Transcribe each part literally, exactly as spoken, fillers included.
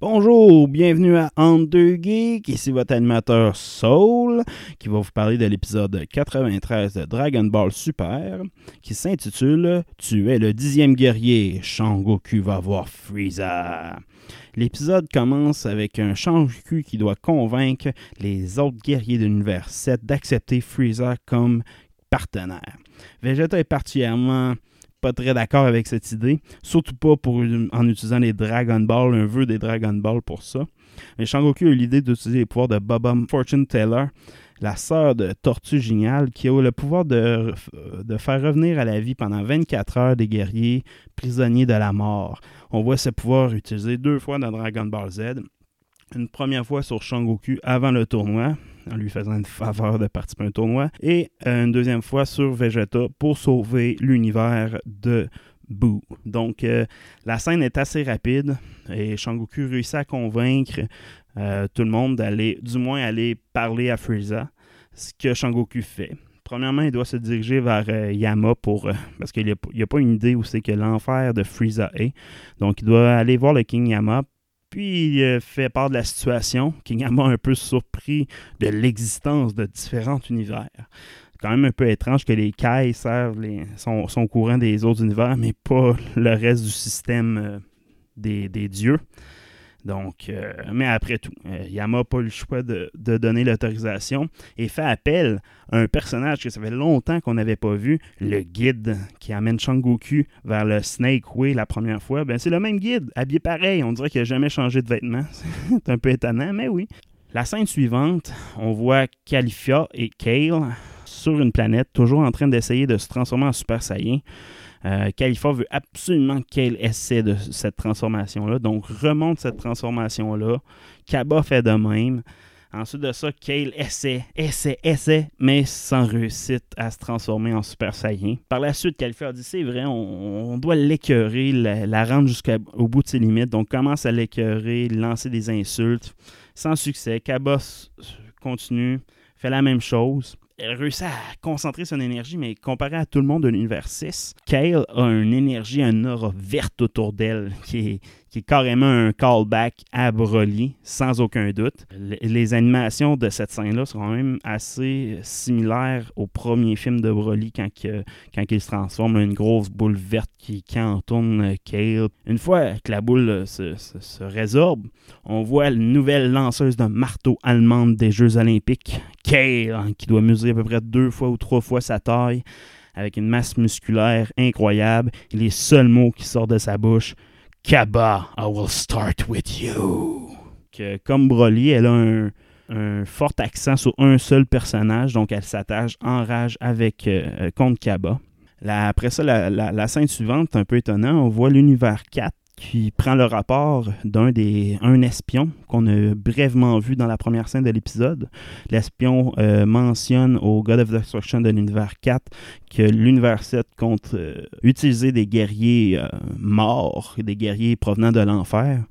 Bonjour, bienvenue à Entre deux Geeks, ici votre animateur Soul, qui va vous parler de l'épisode quatre-vingt-treize de Dragon Ball Super, qui s'intitule « Tu es le dixième guerrier, Shangoku va voir Frieza ». L'épisode commence avec un Shangoku qui doit convaincre les autres guerriers de l'univers sept d'accepter Frieza comme partenaire. Vegeta est particulièrement pas très d'accord avec cette idée, surtout pas pour, en utilisant les Dragon Ball, un vœu des Dragon Ball pour ça. Mais Shangoku a eu l'idée d'utiliser les pouvoirs de Baba Fortune Teller, la sœur de Tortue Géniale, qui a le pouvoir de, de faire revenir à la vie pendant vingt-quatre heures des guerriers prisonniers de la mort. On voit ce pouvoir utilisé deux fois dans Dragon Ball Z. Une première fois sur Shangoku avant le tournoi, en lui faisant une faveur de participer à un tournoi, et une deuxième fois sur Vegeta pour sauver l'univers de Boo. Donc, euh, la scène est assez rapide et Shangoku réussit à convaincre euh, tout le monde d'aller, du moins aller parler à Frieza, ce que Shangoku fait. Premièrement, il doit se diriger vers euh, Yama pour, euh, parce qu'il n'y a, a pas une idée où c'est que l'enfer de Frieza est. Donc, il doit aller voir le King Yama. Puis il euh, fait part de la situation. King Yama est un peu surpris de l'existence de différents univers. C'est quand même un peu étrange que les Kai servent les, sont, sont au courant des autres univers, mais pas le reste du système euh, des, des dieux. Donc, euh, mais après tout, euh, Yama n'a pas eu le choix de, de donner l'autorisation et fait appel à un personnage que ça fait longtemps qu'on n'avait pas vu, le guide qui amène Shangoku vers le Snake Way la première fois. Ben, c'est le même guide, habillé pareil. On dirait qu'il n'a jamais changé de vêtements. C'est un peu étonnant, mais oui. La scène suivante, on voit Caulifla et Kale sur une planète, toujours en train d'essayer de se transformer en Super Saiyan. Euh, Caulifla veut absolument qu'elle essaie de cette transformation-là, donc remonte cette transformation-là. Kaba fait de même. Ensuite de ça, Kale essaie, essaie, essaie, mais sans réussite à se transformer en Super Saiyan. Par la suite, Caulifla a dit, c'est vrai, on, on doit l'écœurer, la, la rendre jusqu'au bout de ses limites, donc commence à l'écœurer, lancer des insultes, sans succès. Kaba continue, fait la même chose. Elle réussit à concentrer son énergie, mais comparé à tout le monde de l'univers six, Kale a une énergie, une aura verte autour d'elle qui est, qui est carrément un callback à Broly, sans aucun doute. Les animations de cette scène-là sont quand même assez similaires au premier film de Broly quand, que, quand il se transforme en une grosse boule verte qui, qui entoure Kale. Une fois que la boule se, se, se résorbe, on voit la nouvelle lanceuse de marteau allemande des Jeux Olympiques, Kale, hein, qui doit mesurer à peu près deux fois ou trois fois sa taille, avec une masse musculaire incroyable. Et les seuls mots qui sortent de sa bouche, Kaba, I will start with you. Que, comme Broly, elle a un, un fort accent sur un seul personnage, donc elle s'attache en rage avec euh, contre Kaba. La, après ça, la, la, la scène suivante, c'est un peu étonnant, on voit l'univers quatre qui prend le rapport d'un des un espion qu'on a brièvement vu dans la première scène de l'épisode. L'espion euh, mentionne au God of Destruction de l'univers quatre que l'univers sept compte euh, utiliser des guerriers euh, morts, des guerriers provenant de l'enfer,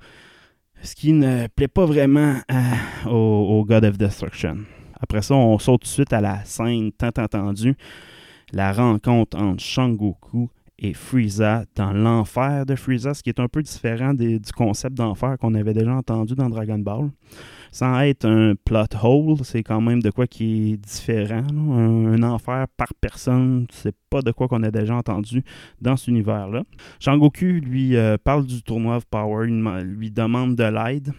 ce qui ne plaît pas vraiment à, au, au God of Destruction. Après ça, on saute tout de suite à la scène tant entendue, la rencontre entre Shangoku et Frieza dans l'enfer de Frieza, ce qui est un peu différent des, du concept d'enfer qu'on avait déjà entendu dans Dragon Ball. Sans être un plot hole, c'est quand même de quoi qui est différent. Un, un enfer par personne, c'est pas de quoi qu'on a déjà entendu dans cet univers-là. Shangoku lui euh, parle du tournoi of Power, il lui demande de l'aide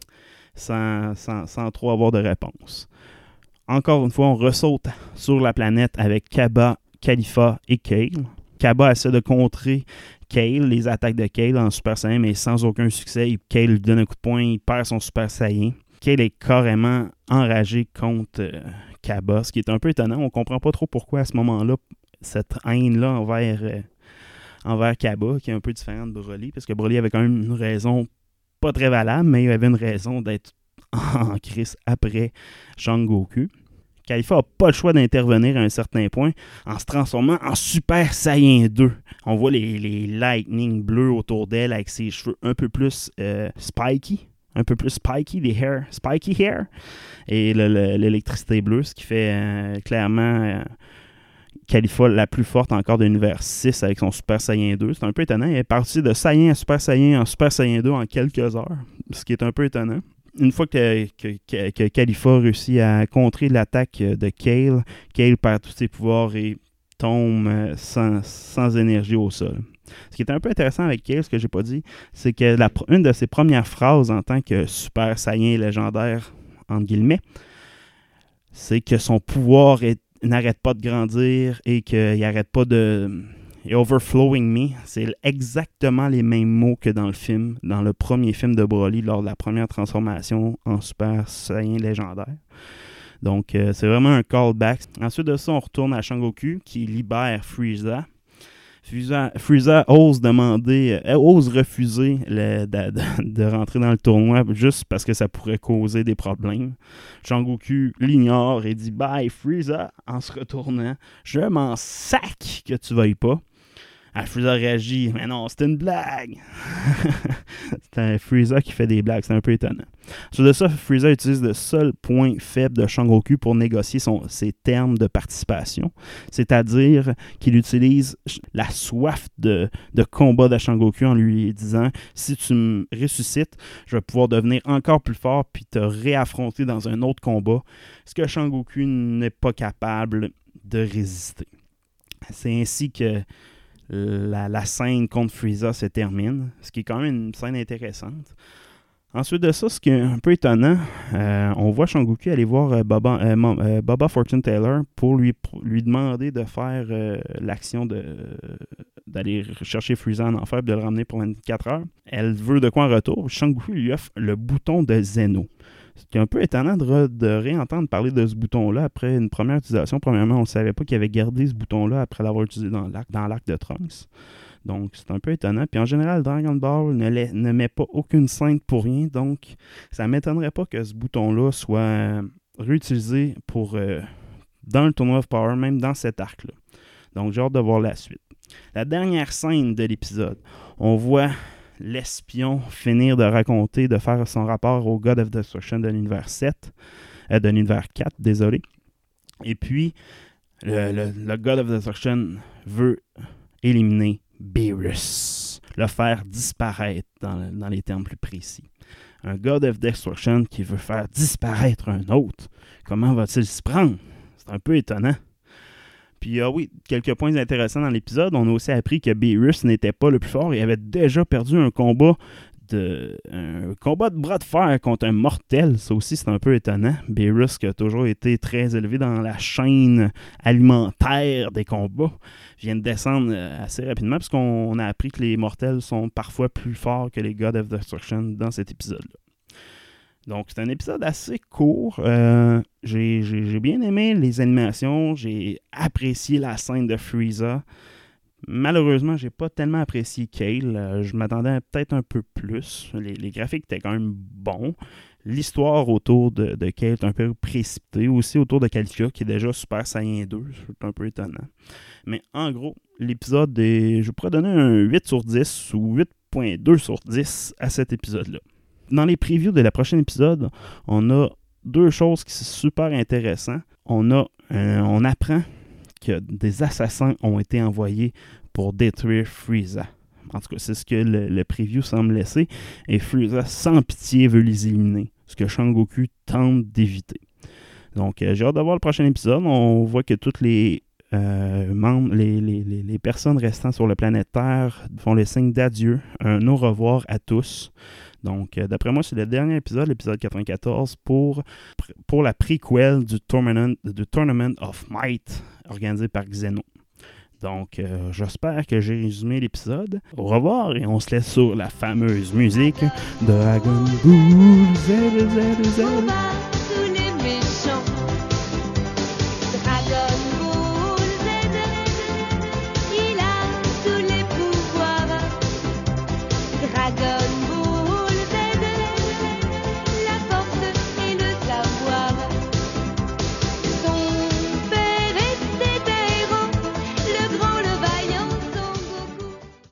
sans, sans, sans trop avoir de réponse. Encore une fois, on ressaute sur la planète avec Kaba, Caulifla et Kale. Kaba essaie de contrer Kale, les attaques de Kale en Super Saiyan, mais sans aucun succès. Kale lui donne un coup de poing, il perd son Super Saiyan. Kale est carrément enragé contre euh, Kaba, ce qui est un peu étonnant. On ne comprend pas trop pourquoi à ce moment-là, cette haine-là envers, euh, envers Kaba, qui est un peu différente de Broly, parce que Broly avait quand même une raison pas très valable, mais il avait une raison d'être en crise après Shangoku. Caulifla n'a pas le choix d'intervenir à un certain point en se transformant en Super Saiyan deux. On voit les, les lightning bleus autour d'elle avec ses cheveux un peu plus euh, spiky, un peu plus spiky, des hair, spiky hair, et le, le, l'électricité bleue, ce qui fait euh, clairement... Euh, Caulifla la plus forte encore de l'univers six avec son Super Saiyan deux. C'est un peu étonnant. Il est parti de Saiyan à Super Saiyan en Super Saiyan deux en quelques heures, ce qui est un peu étonnant. Une fois que, que, que, que Caulifla réussit à contrer l'attaque de Kale, Kale perd tous ses pouvoirs et tombe sans, sans énergie au sol. Ce qui est un peu intéressant avec Kale, ce que j'ai pas dit, c'est que la, une de ses premières phrases en tant que Super Saiyan légendaire, entre guillemets, c'est que son pouvoir est, n'arrête pas de grandir et qu'il n'arrête pas de... Overflowing me, c'est exactement les mêmes mots que dans le film, dans le premier film de Broly, lors de la première transformation en Super Saiyan légendaire. Donc, euh, c'est vraiment un callback. Ensuite de ça, on retourne à Shangoku, qui libère Frieza. Frieza, Frieza ose demander, euh, ose refuser le, de, de, de rentrer dans le tournoi juste parce que ça pourrait causer des problèmes. Shangoku l'ignore et dit « Bye Frieza » en se retournant. « Je m'en sac que tu veuilles pas. » Ah, Frieza réagit, mais non, c'était une blague. C'est un Frieza qui fait des blagues, c'est un peu étonnant. Sur de ça, Frieza utilise le seul point faible de Shangoku pour négocier son, ses termes de participation, c'est-à-dire qu'il utilise la soif de, de combat de Shangoku en lui disant « Si tu me ressuscites, je vais pouvoir devenir encore plus fort puis te réaffronter dans un autre combat », ce que Shangoku n'est pas capable de résister. C'est ainsi que La, la scène contre Frieza se termine, ce qui est quand même une scène intéressante. Ensuite de ça, ce qui est un peu étonnant, euh, on voit Shangoku aller voir euh, Baba, euh, euh, Baba Fortune Taylor pour lui, pour lui demander de faire euh, l'action de, euh, d'aller chercher Frieza en enfer et de le ramener pour vingt-quatre heures. Elle veut de quoi en retour? Shangoku lui offre le bouton de Zeno. C'est un peu étonnant de, re, de réentendre parler de ce bouton-là après une première utilisation. Premièrement, on ne savait pas qu'il avait gardé ce bouton-là après l'avoir utilisé dans l'arc, dans l'arc de Trunks. Donc, c'est un peu étonnant. Puis en général, Dragon Ball ne, les, ne met pas aucune scène pour rien. Donc, ça ne m'étonnerait pas que ce bouton-là soit réutilisé pour, euh, dans le Tournoi of Power, même dans cet arc-là. Donc, j'ai hâte de voir la suite. La dernière scène de l'épisode, on voit l'espion finir de raconter, de faire son rapport au God of Destruction de l'univers sept, euh, de l'univers quatre, désolé. Et puis, le, le, le God of Destruction veut éliminer Beerus, le faire disparaître dans, dans les termes plus précis. Un God of Destruction qui veut faire disparaître un autre, comment va-t-il s'y prendre? C'est un peu étonnant. Puis, ah oui, quelques points intéressants dans l'épisode. On a aussi appris que Beerus n'était pas le plus fort. Il avait déjà perdu un combat de un combat de bras de fer contre un mortel. Ça aussi, c'est un peu étonnant. Beerus, qui a toujours été très élevé dans la chaîne alimentaire des combats, vient de descendre assez rapidement puisqu'on a appris que les mortels sont parfois plus forts que les God of Destruction dans cet épisode-là. Donc, c'est un épisode assez court. Euh, j'ai, j'ai, j'ai bien aimé les animations. J'ai apprécié la scène de Frieza. Malheureusement, j'ai pas tellement apprécié Kale. Euh, je m'attendais à peut-être un peu plus. Les, les graphiques étaient quand même bons. L'histoire autour de, de Kale est un peu précipitée. Aussi autour de Caulifla, qui est déjà Super Saiyan deux. C'est un peu étonnant. Mais en gros, l'épisode est... Je pourrais donner un huit sur dix ou huit virgule deux sur dix à cet épisode-là. Dans les previews de la prochaine épisode, on a deux choses qui sont super intéressantes. On, a, euh, on apprend que des assassins ont été envoyés pour détruire Frieza. En tout cas, c'est ce que le, le preview semble laisser. Et Frieza, sans pitié, veut les éliminer. Ce que Shangoku tente d'éviter. Donc, euh, j'ai hâte de voir le prochain épisode. On voit que toutes les euh, membres, les, les, les, les personnes restant sur la planète Terre font le signe d'adieu. Un au revoir à tous. Donc, euh, d'après moi, c'est le dernier épisode, l'épisode quatre-vingt-quatorze, pour, pour la prequel du Tournament, du Tournament of Might, organisé par Xeno. Donc, euh, j'espère que j'ai résumé l'épisode. Au revoir, et on se laisse sur la fameuse musique Dragon Ball Z Z Z.